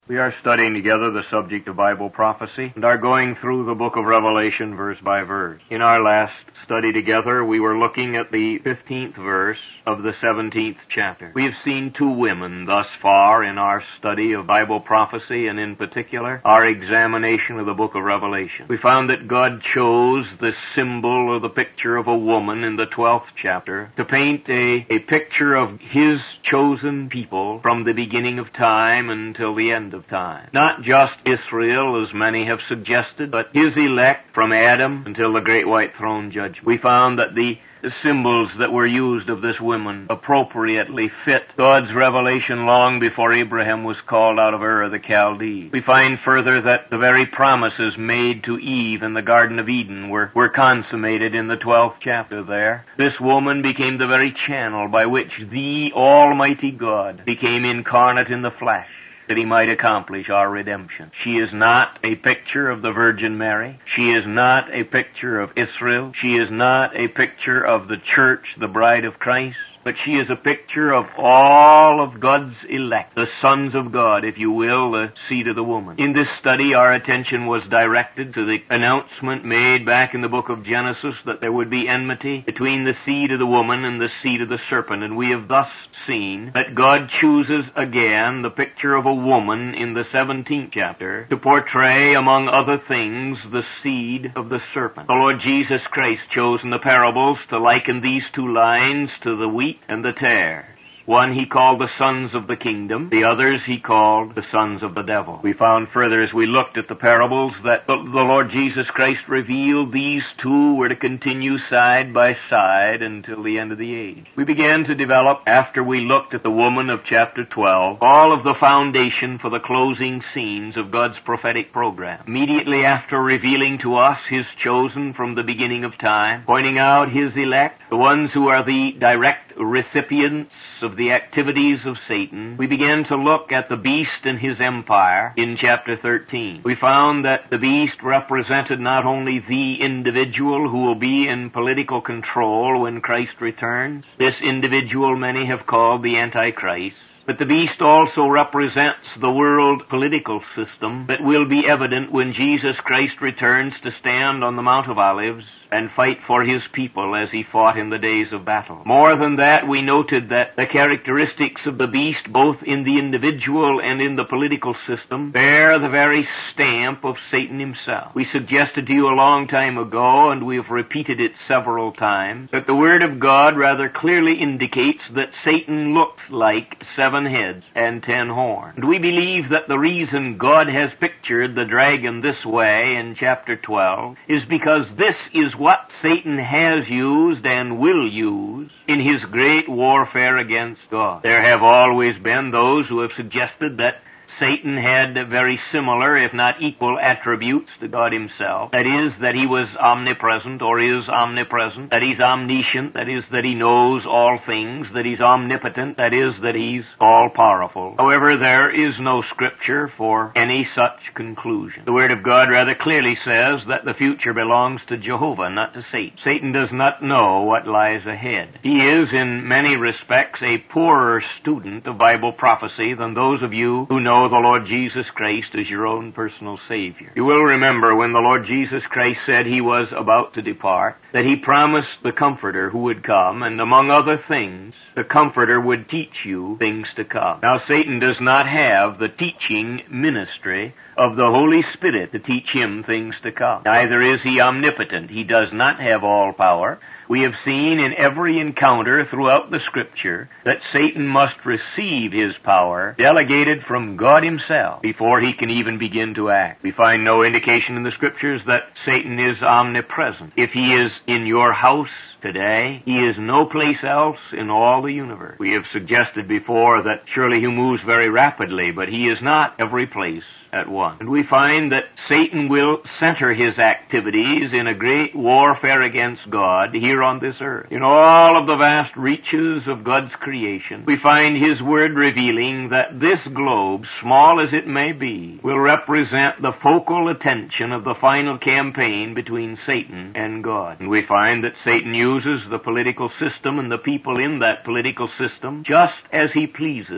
We are studying together the subject of Bible prophecy and are going through the book of Revelation verse by verse. In our last study together, we were looking at the 15th verse of the 17th chapter. We have seen two women thus far in our study of Bible prophecy and in particular our examination of the book of Revelation. We found that God chose the symbol or the picture of a woman in the 12th chapter to paint a picture of His chosen people from the beginning of time until the end of time. Not just Israel, as many have suggested, but His elect from Adam until the great white throne judgment. We found that the symbols that were used of this woman appropriately fit God's revelation long before Abraham was called out of Ur of the Chaldees. We find further that the very promises made to Eve in the Garden of Eden were consummated in the 12th chapter there. This woman became the very channel by which the Almighty God became incarnate in the flesh, that He might accomplish our redemption. She is not a picture of the Virgin Mary. She is not a picture of Israel. She is not a picture of the church, the bride of Christ. But she is a picture of all of God's elect, the sons of God, if you will, the seed of the woman. In this study, our attention was directed to the announcement made back in the book of Genesis that there would be enmity between the seed of the woman and the seed of the serpent. And we have thus seen that God chooses again the picture of a woman in the 17th chapter to portray, among other things, the seed of the serpent. The Lord Jesus Christ chose in the parables to liken these two lines to the wheat and the tares. One He called the sons of the kingdom, the others He called the sons of the devil. We found further as we looked at the parables that the Lord Jesus Christ revealed these two were to continue side by side until the end of the age. We began to develop, after we looked at the woman of chapter 12, all of the foundation for the closing scenes of God's prophetic program. Immediately after revealing to us His chosen from the beginning of time, pointing out His elect, the ones who are the direct recipients of the activities of Satan, we began to look at the beast and his empire in chapter 13. We found that the beast represented not only the individual who will be in political control when Christ returns. This individual many have called the Antichrist. But the beast also represents the world political system that will be evident when Jesus Christ returns to stand on the Mount of Olives and fight for His people as He fought in the days of battle. More than that, we noted that the characteristics of the beast, both in the individual and in the political system, bear the very stamp of Satan himself. We suggested to you a long time ago, and we have repeated it several times, that the Word of God rather clearly indicates that Satan looks like 7 heads and 10 horns. And we believe that the reason God has pictured the dragon this way in chapter 12 is because this is what Satan has used and will use in his great warfare against God. There have always been those who have suggested that Satan had very similar, if not equal, attributes to God Himself. That is, that he was omnipresent or is omnipresent, that he's omniscient, that is, that he knows all things, that he's omnipotent, that is, that he's all-powerful. However, there is no scripture for any such conclusion. The Word of God rather clearly says that the future belongs to Jehovah, not to Satan. Satan does not know what lies ahead. He is, in many respects, a poorer student of Bible prophecy than those of you who know the Lord Jesus Christ as your own personal Savior. You will remember when the Lord Jesus Christ said He was about to depart, that He promised the Comforter who would come, and among other things, the Comforter would teach you things to come. Now, Satan does not have the teaching ministry of the Holy Spirit to teach him things to come. Neither is he omnipotent. He does not have all power. We have seen in every encounter throughout the Scripture that Satan must receive his power delegated from God Himself before he can even begin to act. We find no indication in the Scriptures that Satan is omnipresent. If he is in your house today, he is no place else in all the universe. We have suggested before that surely he moves very rapidly, but he is not every place at once. And we find that Satan will center his activities in a great warfare against God here on this earth. In all of the vast reaches of God's creation, we find His Word revealing that this globe, small as it may be, will represent the focal attention of the final campaign between Satan and God. And we find that Satan uses the political system and the people in that political system just as he pleases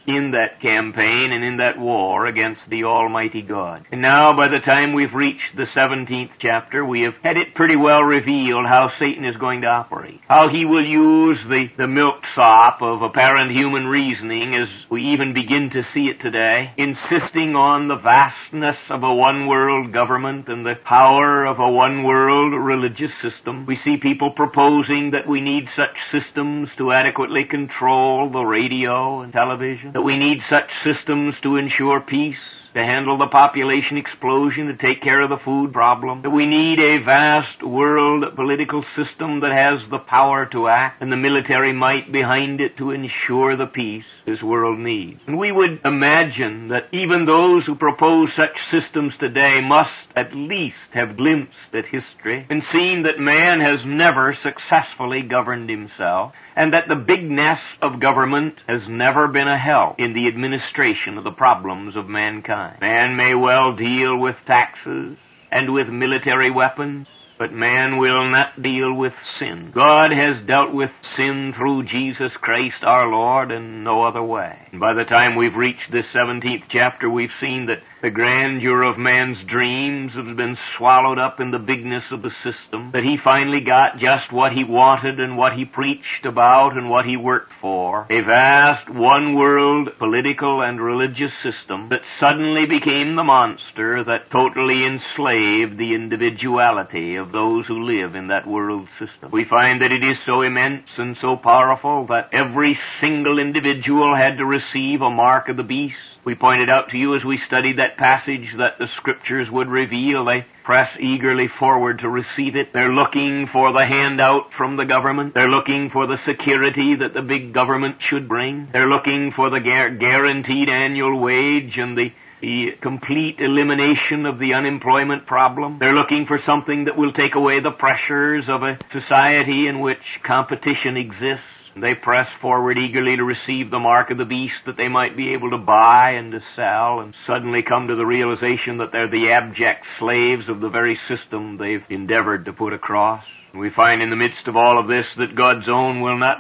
in that campaign and in that war against the Almighty God. And now, by the time we've reached the 17th chapter, we have had it pretty well revealed how Satan is going to operate. How he will use the milksop of apparent human reasoning, as we even begin to see it today, insisting on the vastness of a one-world government and the power of a one-world religious system. We see people proposing that we need such systems to adequately control the radio and television, that we need such systems to ensure peace, to handle the population explosion, to take care of the food problem, that we need a vast world political system that has the power to act and the military might behind it to ensure the peace this world needs. And we would imagine that even those who propose such systems today must at least have glimpsed at history and seen that man has never successfully governed himself, and that the bigness of government has never been a help in the administration of the problems of mankind. Man may well deal with taxes and with military weapons, but man will not deal with sin. God has dealt with sin through Jesus Christ our Lord in no other way. And by the time we've reached this 17th chapter, we've seen that the grandeur of man's dreams have been swallowed up in the bigness of the system, that he finally got just what he wanted and what he preached about and what he worked for, a vast one-world political and religious system that suddenly became the monster that totally enslaved the individuality of those who live in that world system. We find that it is so immense and so powerful that every single individual had to receive a mark of the beast. We pointed out to you as we studied that passage that the Scriptures would reveal. They press eagerly forward to receive it. They're looking for the handout from the government. They're looking for the security that the big government should bring. They're looking for the guaranteed annual wage and the complete elimination of the unemployment problem. They're looking for something that will take away the pressures of a society in which competition exists. They press forward eagerly to receive the mark of the beast that they might be able to buy and to sell, and suddenly come to the realization that they're the abject slaves of the very system they've endeavored to put across. We find in the midst of all of this that God's own will not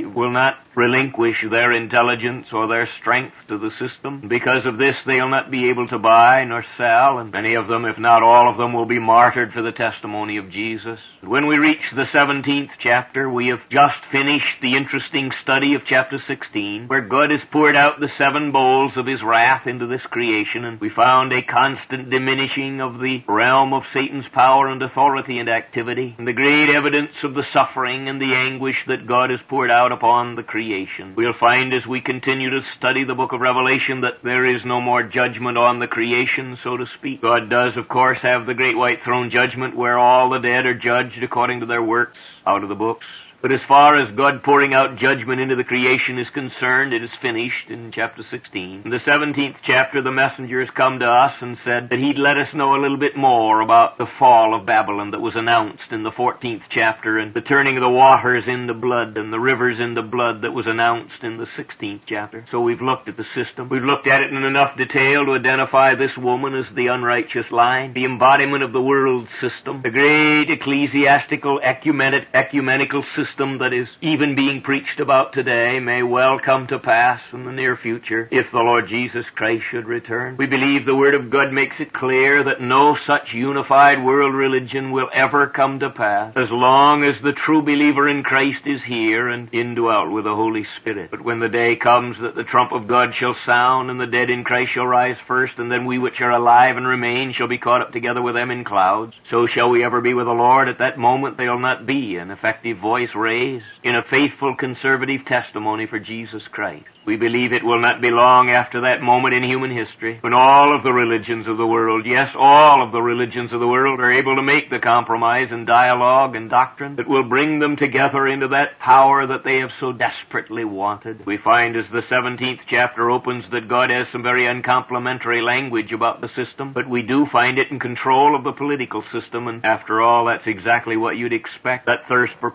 relinquish their intelligence or their strength to the system. Because of this, they'll not be able to buy nor sell, and many of them, if not all of them, will be martyred for the testimony of Jesus. When we reach the 17th chapter, we have just finished the interesting study of chapter 16, where God has poured out the 7 bowls of His wrath into this creation, and we found a constant diminishing of the realm of Satan's power and authority and activity, and the great evidence of the suffering and the anguish that God has poured out upon the creation. We'll find as we continue to study the book of Revelation that there is no more judgment on the creation, so to speak. God does, of course, have the great white throne judgment where all the dead are judged according to their works out of the books. But as far as God pouring out judgment into the creation is concerned, it is finished in chapter 16. In the 17th chapter, the messenger has come to us and said that he'd let us know a little bit more about the fall of Babylon that was announced in the 14th chapter, and the turning of the waters into blood and the rivers into blood that was announced in the 16th chapter. So we've looked at the system. We've looked at it in enough detail to identify this woman as the unrighteous line, the embodiment of the world system, the great ecclesiastical ecumenical system that is even being preached about today may well come to pass in the near future if the Lord Jesus Christ should return. We believe the Word of God makes it clear that no such unified world religion will ever come to pass as long as the true believer in Christ is here and indwelt with the Holy Spirit. But when the day comes that the trump of God shall sound and the dead in Christ shall rise first, and then we which are alive and remain shall be caught up together with them in clouds, so shall we ever be with the Lord. At that moment there will not be an effective voice raised in a faithful conservative testimony for Jesus Christ. We believe it will not be long after that moment in human history when all of the religions of the world, yes, all of the religions of the world are able to make the compromise and dialogue and doctrine that will bring them together into that power that they have so desperately wanted. We find as the 17th chapter opens that God has some very uncomplimentary language about the system, but we do find it in control of the political system, and after all, that's exactly what you'd expect. That thirst for power is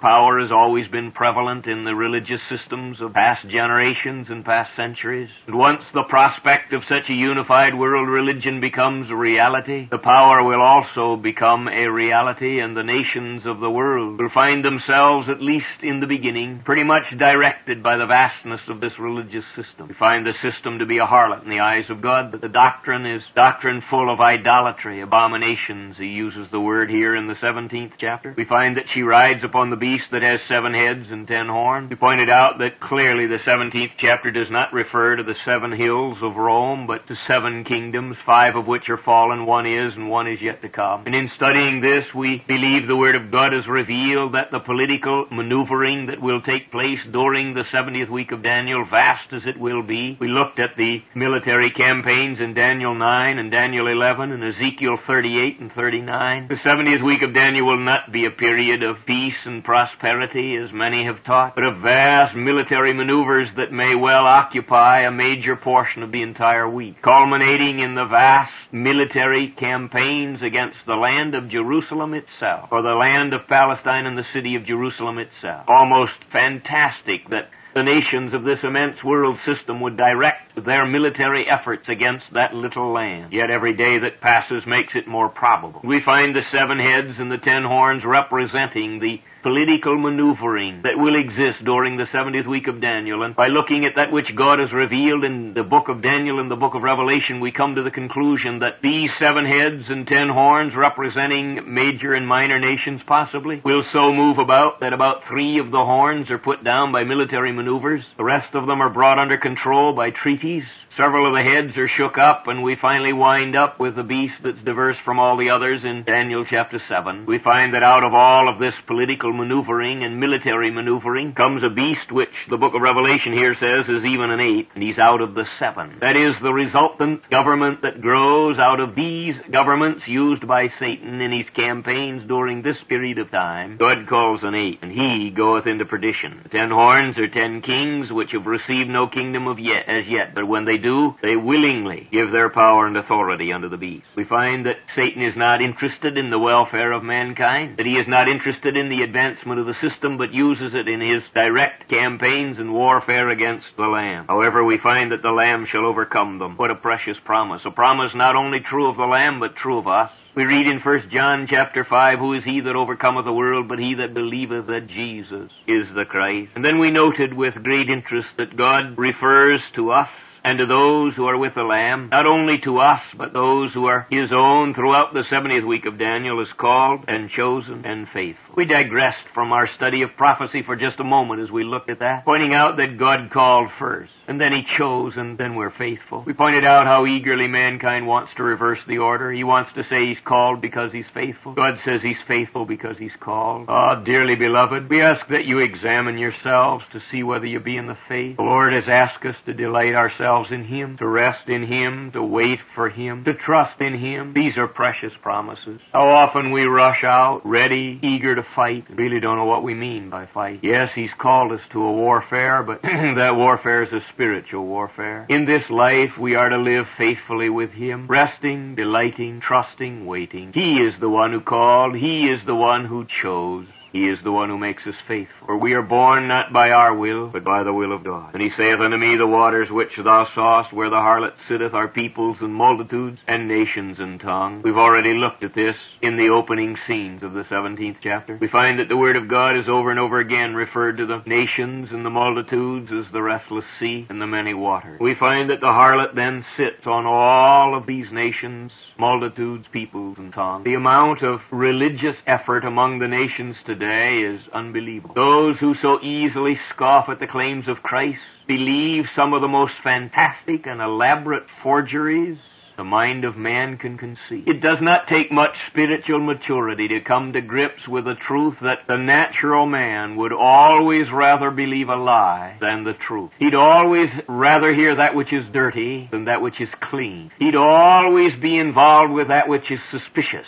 has always been prevalent in the religious systems of past generations and past centuries. And once the prospect of such a unified world religion becomes a reality, the power will also become a reality, and the nations of the world will find themselves, at least in the beginning, pretty much directed by the vastness of this religious system. We find the system to be a harlot in the eyes of God, but the doctrine is doctrine full of idolatry, abominations. He uses the word here in the 17th chapter. We find that she rides upon the beast that has 7 heads and 10 horns. We pointed out that clearly the 17th chapter does not refer to the 7 hills of Rome, but to 7 kingdoms, 5 of which are fallen, 1 is, and 1 is yet to come. And in studying this, we believe the Word of God has revealed that the political maneuvering that will take place during the 70th week of Daniel, vast as it will be. We looked at the military campaigns in Daniel 9 and Daniel 11 and Ezekiel 38 and 39. The 70th week of Daniel will not be a period of peace and prosperity, as many have taught, but of vast military maneuvers that may well occupy a major portion of the entire week, culminating in the vast military campaigns against the land of Jerusalem itself, or the land of Palestine and the city of Jerusalem itself. Almost fantastic that the nations of this immense world system would direct their military efforts against that little land. Yet every day that passes makes it more probable. We find the 7 heads and the 10 horns representing the political maneuvering that will exist during the 70th week of Daniel. And by looking at that which God has revealed in the book of Daniel and the book of Revelation, we come to the conclusion that these 7 heads and 10 horns, representing major and minor nations possibly, will so move about that about 3 of the horns are put down by military maneuvers. The rest of them are brought under control by treaties. Several of the heads are shook up, and we finally wind up with a beast that's diverse from all the others in Daniel chapter 7. We find that out of all of this political maneuvering and military maneuvering comes a beast which the book of Revelation here says is even an 8, and he's out of the 7. That is the resultant government that grows out of these governments used by Satan in his campaigns during this period of time. God calls an 8, and he goeth into perdition. The 10 horns are 10 kings which have received no kingdom as yet, but when they do, they willingly give their power and authority unto the beast. We find that Satan is not interested in the welfare of mankind, that he is not interested in the advancement of the system, but uses it in his direct campaigns and warfare against the Lamb. However, we find that the Lamb shall overcome them. What a precious promise. A promise not only true of the Lamb, but true of us. We read in 1 John chapter 5, who is he that overcometh the world, but he that believeth that Jesus is the Christ. And then we noted with great interest that God refers to us and to those who are with the Lamb, not only to us, but those who are His own throughout the 70th week of Daniel, is called and chosen and faithful. We digressed from our study of prophecy for just a moment as we looked at that, pointing out that God called first, and then He chose, and then we're faithful. We pointed out how eagerly mankind wants to reverse the order. He wants to say He's called because He's faithful. God says He's faithful because He's called. Ah, dearly beloved, we ask that you examine yourselves to see whether you be in the faith. The Lord has asked us to delight ourselves in Him, to rest in Him, to wait for Him, to trust in Him. These are precious promises. How often we rush out, ready, eager to fight, and really don't know what we mean by fight. Yes, He's called us to a warfare, but that warfare is a spiritual warfare. In this life, we are to live faithfully with Him, resting, delighting, trusting, waiting. He is the one who called. He is the one who chose. He is the one who makes us faithful. For we are born not by our will, but by the will of God. And He saith unto me, the waters which thou sawest, where the harlot sitteth, are peoples and multitudes and nations and tongues. We've already looked at this in the opening scenes of the 17th chapter. We find that the Word of God is over and over again referred to the nations and the multitudes as the restless sea and the many waters. We find that the harlot then sits on all of these nations, multitudes, peoples, and tongues. The amount of religious effort among the nations today is unbelievable. Those who so easily scoff at the claims of Christ believe some of the most fantastic and elaborate forgeries the mind of man can conceive. It does not take much spiritual maturity to come to grips with the truth that the natural man would always rather believe a lie than the truth. He'd always rather hear that which is dirty than that which is clean. He'd always be involved with that which is suspicious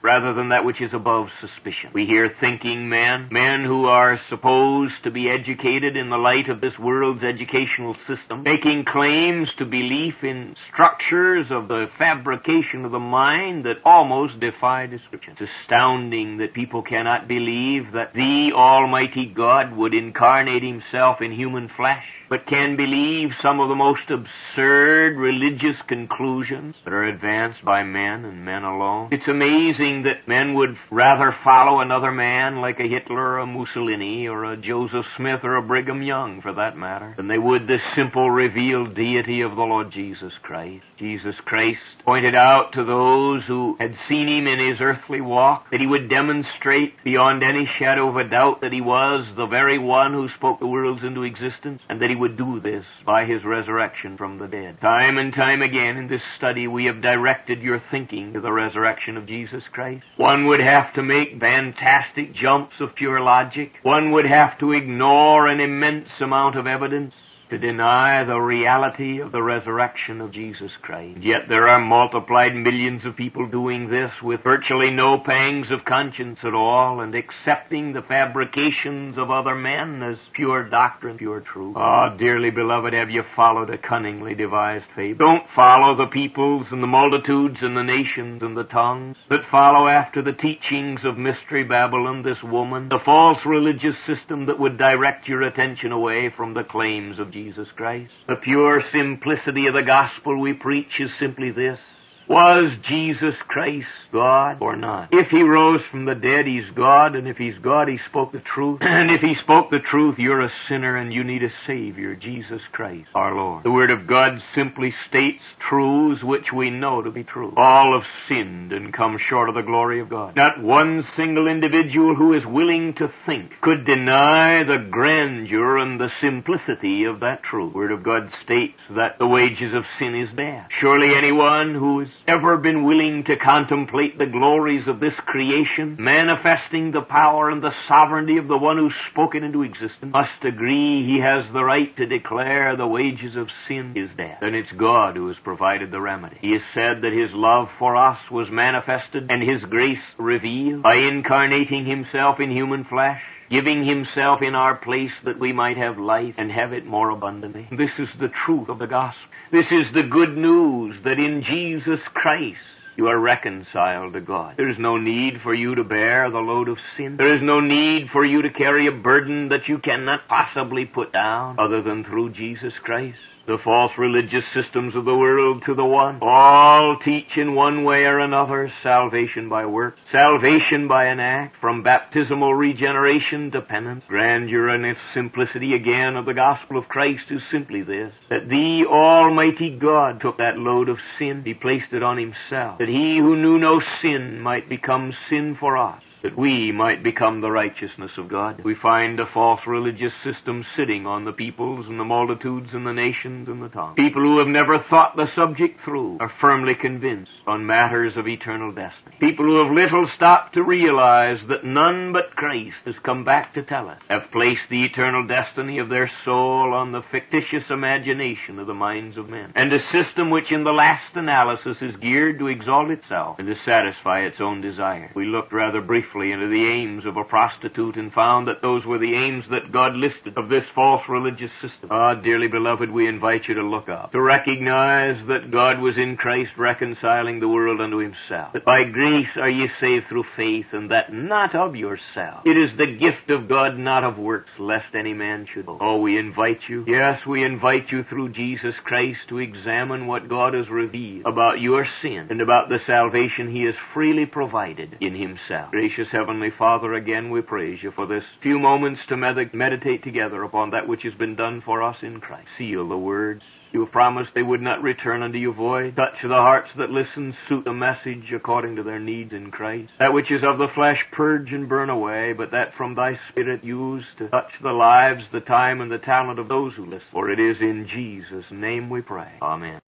rather than that which is above suspicion. We hear thinking men, men who are supposed to be educated in the light of this world's educational system, making claims to belief in structures of the fabrication of the mind that almost defy description. It's astounding that people cannot believe that the Almighty God would incarnate Himself in human flesh, but can believe some of the most absurd religious conclusions that are advanced by men and men alone. It's amazing that men would rather follow another man like a Hitler or a Mussolini or a Joseph Smith or a Brigham Young, for that matter, than they would the simple revealed deity of the Lord Jesus Christ. Jesus Christ pointed out to those who had seen Him in His earthly walk that He would demonstrate beyond any shadow of a doubt that He was the very one who spoke the worlds into existence, and that He would do this by His resurrection from the dead. Time and time again in this study we have directed your thinking to the resurrection of Jesus Christ. One would have to make fantastic jumps of pure logic. One would have to ignore an immense amount of evidence to deny the reality of the resurrection of Jesus Christ. Yet there are multiplied millions of people doing this with virtually no pangs of conscience at all, and accepting the fabrications of other men as pure doctrine, pure truth. Ah, dearly beloved, have you followed a cunningly devised fable? Don't follow the peoples and the multitudes and the nations and the tongues that follow after the teachings of Mystery Babylon, this woman, the false religious system that would direct your attention away from the claims of Jesus Christ. The pure simplicity of the gospel we preach is simply this: was Jesus Christ God or not? If He rose from the dead, He's God, and if He's God, He spoke the truth. And if He spoke the truth, you're a sinner and you need a Savior, Jesus Christ, our Lord. The Word of God simply states truths which we know to be true. All have sinned and come short of the glory of God. Not one single individual who is willing to think could deny the grandeur and the simplicity of that truth. The Word of God states that the wages of sin is death. Surely anyone who is ever been willing to contemplate the glories of this creation, manifesting the power and the sovereignty of the one who spoke it into existence, must agree he has the right to declare the wages of sin is death. Then it's God who has provided the remedy. He has said that His love for us was manifested and His grace revealed by incarnating Himself in human flesh, giving Himself in our place that we might have life and have it more abundantly. This is the truth of the gospel. This is the good news that in Jesus Christ you are reconciled to God. There is no need for you to bear the load of sin. There is no need for you to carry a burden that you cannot possibly put down other than through Jesus Christ. The false religious systems of the world, to the one, all teach in one way or another salvation by works, salvation by an act, from baptismal regeneration to penance. Grandeur and its simplicity again of the gospel of Christ is simply this: that the Almighty God took that load of sin, He placed it on Himself, that He who knew no sin might become sin for us, that we might become the righteousness of God. We find a false religious system sitting on the peoples and the multitudes and the nations and the tongues. People who have never thought the subject through are firmly convinced on matters of eternal destiny. People who have little stopped to realize that none but Christ has come back to tell us, have placed the eternal destiny of their soul on the fictitious imagination of the minds of men, and a system which in the last analysis is geared to exalt itself and to satisfy its own desires. We looked rather briefly into the aims of a prostitute and found that those were the aims that God listed of this false religious system. Ah, dearly beloved, we invite you to look up, to recognize that God was in Christ reconciling the world unto Himself, that by grace are ye saved through faith, and that not of yourself. It is the gift of God, not of works, lest any man should boast. Oh, we invite you, yes, we invite you through Jesus Christ to examine what God has revealed about your sin and about the salvation He has freely provided in Himself. Gracious Heavenly Father, again we praise You for this few moments to meditate together upon that which has been done for us in Christ. Seal the words You have promised they would not return unto You void. Touch the hearts that listen, suit the message according to their needs in Christ. That which is of the flesh purge and burn away, but that from Thy Spirit use to touch the lives, the time, and the talent of those who listen. For it is in Jesus' name we pray. Amen.